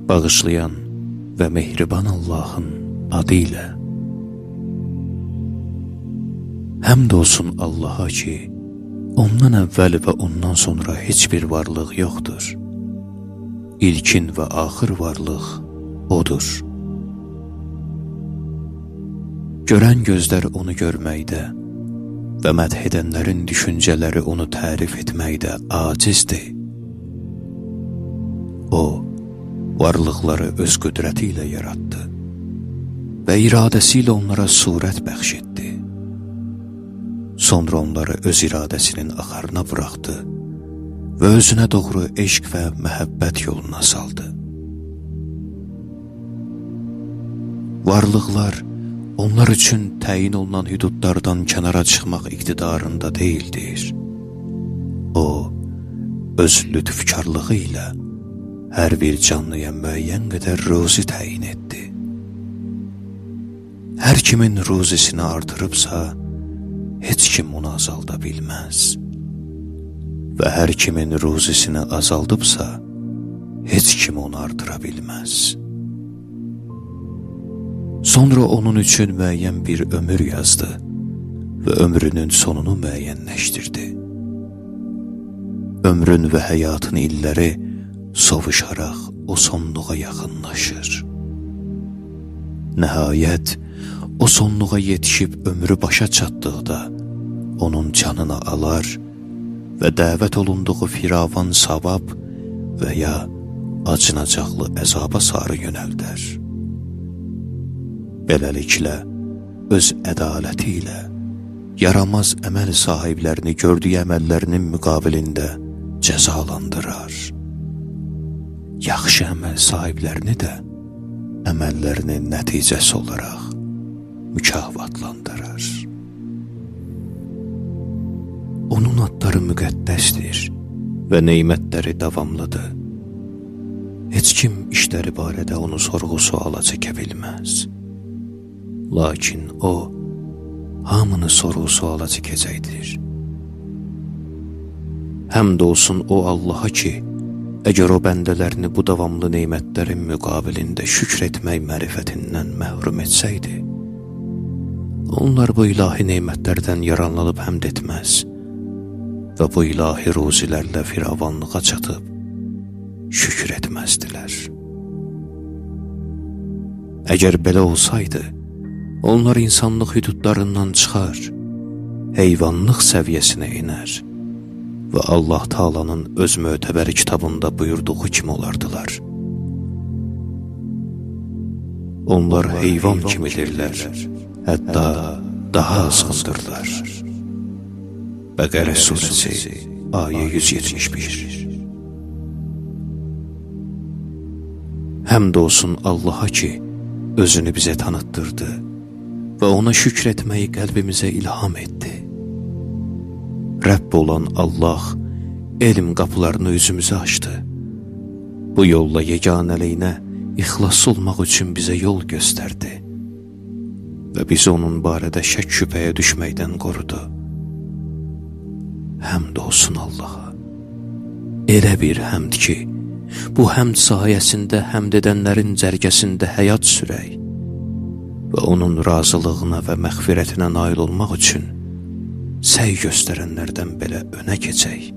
bağışlayan və mehriban Allahın adı ilə. Həmd olsun Allaha ki, ondan əvvəl və ondan sonra heç bir varlıq yoxdur. İlkin və axır varlıq odur. Görən gözlər onu görməkdə və mədh edənlərin düşüncələri onu tərif etməkdə acizdir. O, varlıqları öz qüdrəti ilə yaratdı və iradəsi ilə onlara surət bəxş etdi. Sonra onları öz iradəsinin axarına buraxdı və özünə doğru eşq və məhəbbət yoluna saldı. Varlıqlar onlar üçün təyin olunan hüdudlardan kənara çıxmaq iqtidarında deyildir. O, öz lütfkarlığı ilə hər bir canlıya müəyyən qədər ruzi təyin etdi. Hər kimin ruzisini artırıbsa, heç kim onu azalda bilməz. Və hər kimin ruzisini azaldıbsa, heç kim onu artıra bilməz. Sonra onun üçün müəyyən bir ömür yazdı və ömrünün sonunu müəyyənləşdirdi. Ömrün və həyatın illəri sovuşaraq o sonluğa yaxınlaşır. Nəhayət, o sonluğa yetişib ömrü başa çatdıqda onun canını alar və dəvət olunduğu firavan savab və ya acınacaqlı əzaba sarı yönəldər. Beləliklə, öz ədaləti ilə yaramaz əməl sahiblərini gördüyü əməllərinin müqabilində cəzalandırar. Yaxşı əməl sahiblərini də əməllərinin nəticəsi olaraq mükafatlandırar. Onun adları müqəddəsdir və neymətləri davamlıdır. Heç kim işləri barədə onu sorğu-suala çəkə bilməz. Lakin o, hamını sorğu-suala çəkəcəkdir. Həmd olsun o Allaha ki, əgər o bəndələrini bu davamlı neymətlərin müqabilində şükr etmək mərifətindən məhrum etsəydi, onlar bu ilahi neymətlərdən yaranlanıb həmd etməz və bu ilahi ruzilərlə firavanlığa çatıb şükür etməzdilər. Əgər belə olsaydı, onlar insanlıq hüdudlarından çıxar, heyvanlıq səviyyəsinə iner və Allah Taala'nın öz mötəbər kitabında buyurduğu kimi olardılar. Onlar heyvan kimidirlər, hətta daha azğındırlar. Bəqərə surəsi, ayə 171. Həmd olsun Allaha ki, özünü bizə tanıtdırdı və ona şükr etməyi qəlbimizə ilham etdi. Rəbb olan Allah elm qapılarını üzümüzə açdı. Bu yolla yeganəliyinə ixlas olmaq üçün bizə yol göstərdi və bizi onun barədə şək şübhəyə düşməkdən qorudu. Həmd olsun Allaha. Elə bir həmd ki, bu həmd sayəsində həmd edənlərin cərgəsində həyat sürək və onun razılığına və məğfirətinə nail olmaq üçün səy göstərənlərdən belə önə keçək.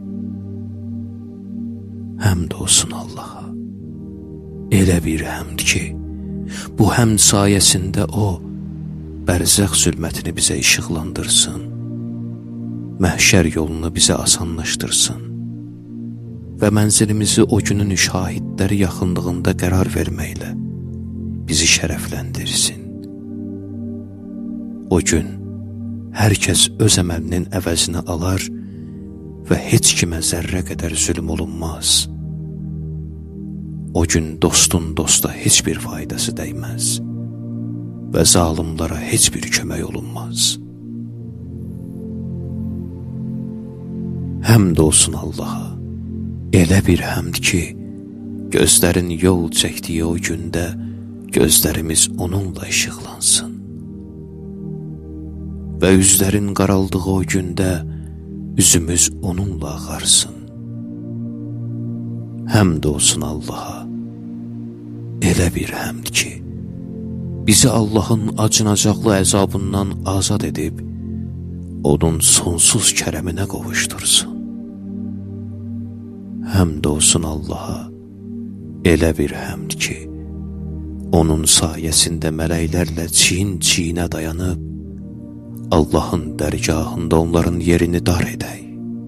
Həmd olsun Allaha. Elə bir həmd ki, bu həmd sayəsində o, bərzəx zülmətini bizə işıqlandırsın, məhşər yolunu bizə asanlaşdırsın və mənzilimizi o günün şahidləri yaxınlığında qərar verməklə bizi şərəfləndirsin. O gün hər kəs öz əməlinin əvəzini alar və heç kimə zərrə qədər zülm olunmaz. O gün dostun dosta heç bir faydası dəyməz və zalimlara heç bir kömək olunmaz. Həmd olsun Allaha. Elə bir həmd ki, gözlərin yol çəkdiyi o gündə gözlərimiz onunla işıqlansın və üzlərin qaraldığı o gündə üzümüz onunla ağarsın. Həmd olsun Allaha. elə bir həmd ki, bizi Allahın acınacaqlı əzabından azad edib, onun sonsuz kərəminə qovuştursun. Həmd olsun Allaha, elə bir həmd ki, onun sayəsində mələklərlə çiyin-çiyinə dayanıb, Allahın dərgahında onların yerini dar edək.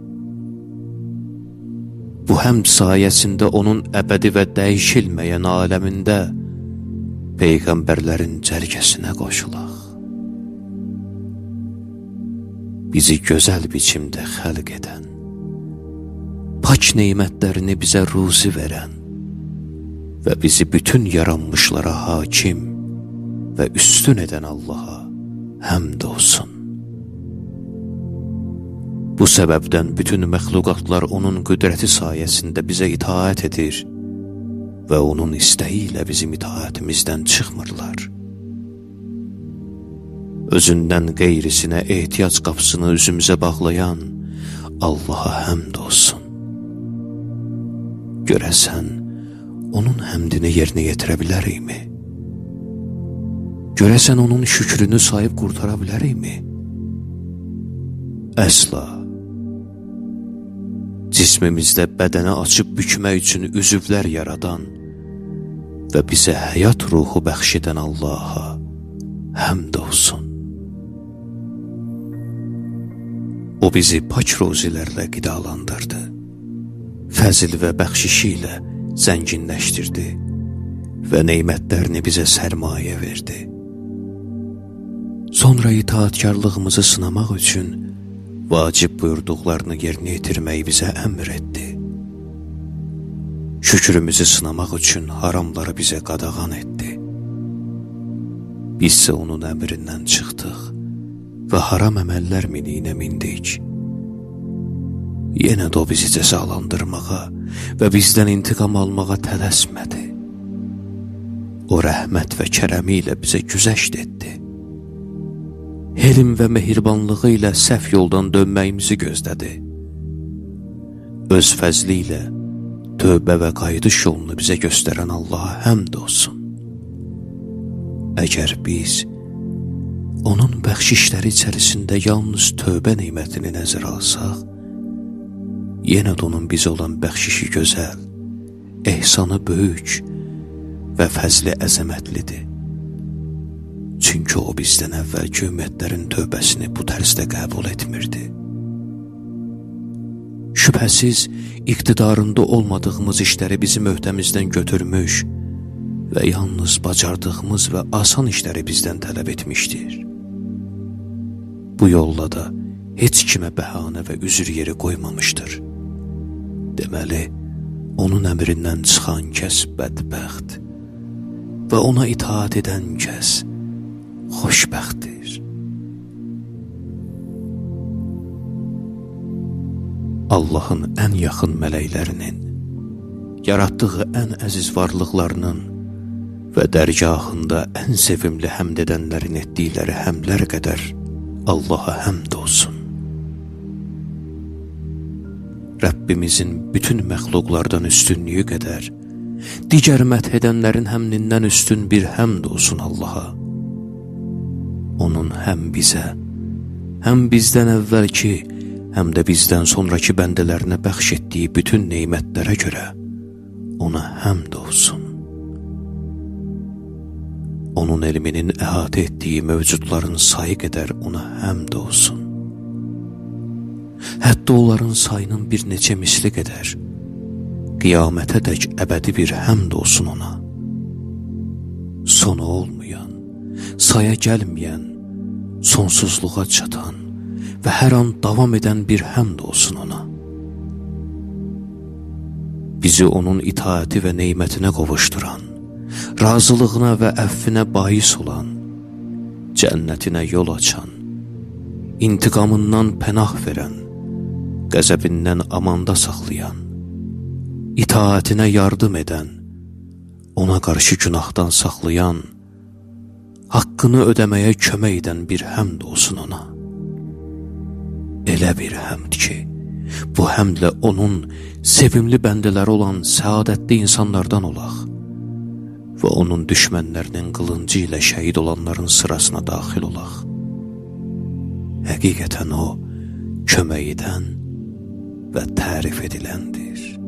Bu həmd sayəsində onun əbədi və dəyişilməyən aləmində Peyğəmbərlərin cərgəsinə qoşulaq. Bizi gözəl biçimdə xəlq edən, pak neymətlərini bizə ruzi verən və bizi bütün yaranmışlara hakim və üstün edən Allaha həmd olsun. Bu səbəbdən bütün məxluqatlar onun qüdrəti sayəsində bizə itaət edir və onun istəyi ilə bizim itaətimizdən çıxmırlar. Özündən qeyrisinə ehtiyac qapısını üzümüzə bağlayan Allaha həmd olsun. Görəsən, onun həmdini yerinə yetirə bilərikmi? Görəsən, onun şükrünü sayıb qurtara bilərikmi? Əsla. Cismimizdə bədəni açıb bükmək üçün üzvlər yaradan və bizə həyat ruhu bəxş edən Allaha həmd olsun. O bizi pak ruzilərlə qidalandırdı, fəzil və bəxşişi ilə zənginləşdirdi və neymətlərini bizə sərmayə verdi. Sonra itaatkarlığımızı sınamaq üçün vacib buyurduqlarını yerinə yetirməyi bizə əmr etdi. Şükrümüzü sınamaq üçün haramları bizə qadağan etdi. Bizsə onun əmrindən çıxdıq və haram əməllər miniyinə mindik. Yenə də o bizi cəzalandırmağa və bizdən intiqam almağa tələsmədi. O rəhmət və kərəmi ilə bizə güzəşt etdi. Helm və mehribanlığı ilə səhv yoldan dönməyimizi gözlədi. Öz fəzli ilə tövbə və qayıdış yolunu bizə göstərən Allaha həmd olsun. Əgər biz onun bəxşişləri içərisində yalnız tövbə neymətini nəzərə alsaq, yenə də onun bizə olan bəxşişi gözəl, ehsanı böyük və fəzli əzəmətlidir. Çünki o bizdən əvvəlki ümmətlərin tövbəsini bu tərzdə qəbul etmirdi. Şübhəsiz, iqtidarında olmadığımız işləri bizim öhdəmizdən götürmüş və yalnız bacardığımız və asan işləri bizdən tələb etmişdir. Bu yolla da heç kimə bəhanə və üzr yeri qoymamışdır. Deməli, onun əmrindən çıxan kəs bədbəxt və ona itaat edən kəs xoşbəxtdir. Allahın ən yaxın mələklərinin, yaratdığı ən əziz varlıqlarının və dərgahında ən sevimli həmd edənlərin etdikləri həmdlər qədər Allaha həmd olsun. Rəbbimizin bütün məxluqlardan üstünlüyü qədər digər məth edənlərin həmdindən üstün bir həmd olsun Allaha. Onun həm bizə, həm bizdən əvvəlki, həm də bizdən sonraki bəndələrinə bəxş etdiyi bütün neymətlərə görə ona həmd olsun. Onun elminin əhatə etdiyi mövcudların sayı qədər ona həmd olsun. Hətta onların sayının bir neçə misli qədər qiyamətə dək əbədi bir həmd olsun ona. Sonu olmayan, saya gəlməyən, sonsuzluğa çatan və hər an davam edən bir həmd olsun ona. Bizi onun itaəti və neymətinə qovuşduran, razılığına və əffinə bais olan, cənnətinə yol açan, intiqamından pənah verən, qəzəbindən amanda saxlayan, itaətinə yardım edən, ona qarşı günahdan saxlayan, haqqını ödəməyə kömək edən bir həmd olsun ona. Elə bir həmd ki, bu həmdlə onun sevimli bəndələri olan səadətli insanlardan olaq və onun düşmənlərinin qılıncı ilə şəhid olanların sırasına daxil olaq. Həqiqətən o, kömək edən və tərif ediləndir.